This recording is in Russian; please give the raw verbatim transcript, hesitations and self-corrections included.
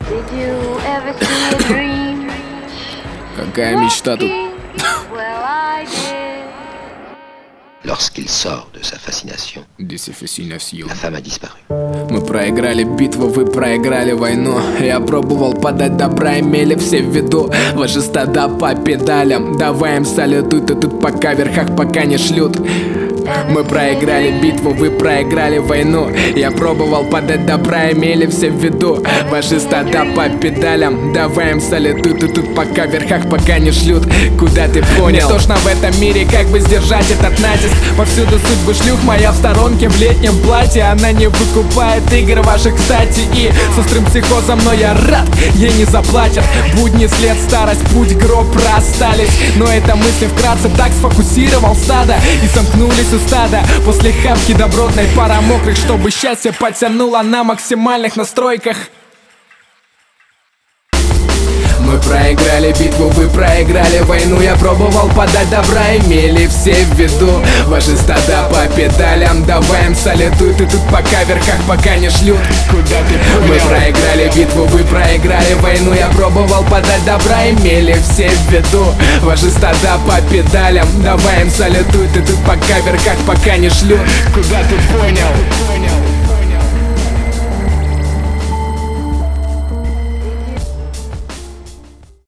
Did you ever see a dream? Какая мечта тут? Well, I did. Lorsqu'il sort de sa fascination, Десофасинасьон. la femme a disparu. Мы проиграли битву, вы проиграли войну. Я пробовал подать добра, имели все в виду. Ваши стада по педалям, давай им салютуй. Ты тут пока в верхах, пока не шлют. Мы проиграли битву, вы проиграли войну. Я пробовал подать добра, имели все в виду. Ваши стада по педалям, давай им салютуй. Ты тут пока в верхах, пока не шлют. Куда ты понял? Мне тошно в этом мире, как бы сдержать этот натиск. Повсюду судьбы шлюх, моя в сторонке в летнем платье. Она не выкупает игр ваших, кстати. И с острым психозом, но я рад, ей не заплатят. Будни, след, старость, путь, гроб, расстались. Но это мысли вкратце, так сфокусировал стадо. И сомкнулись у стада после хавки добротной, пара мокрых, чтобы счастье потянуло на максимальных настройках. Мы проиграли битву, вы проиграли войну. Я пробовал подать добра, имели все в виду. Ваши стада по педалям, давай им салютуй. Ты тут пока в верхах, пока не шлют. Куда ты понял? Мы проиграли битву, вы проиграли войну. Я пробовал подать добра, имели все в виду. Ваши стада по педалям, давай им салютуй. Ты тут пока в верхах, пока не шлют. Куда ты понял?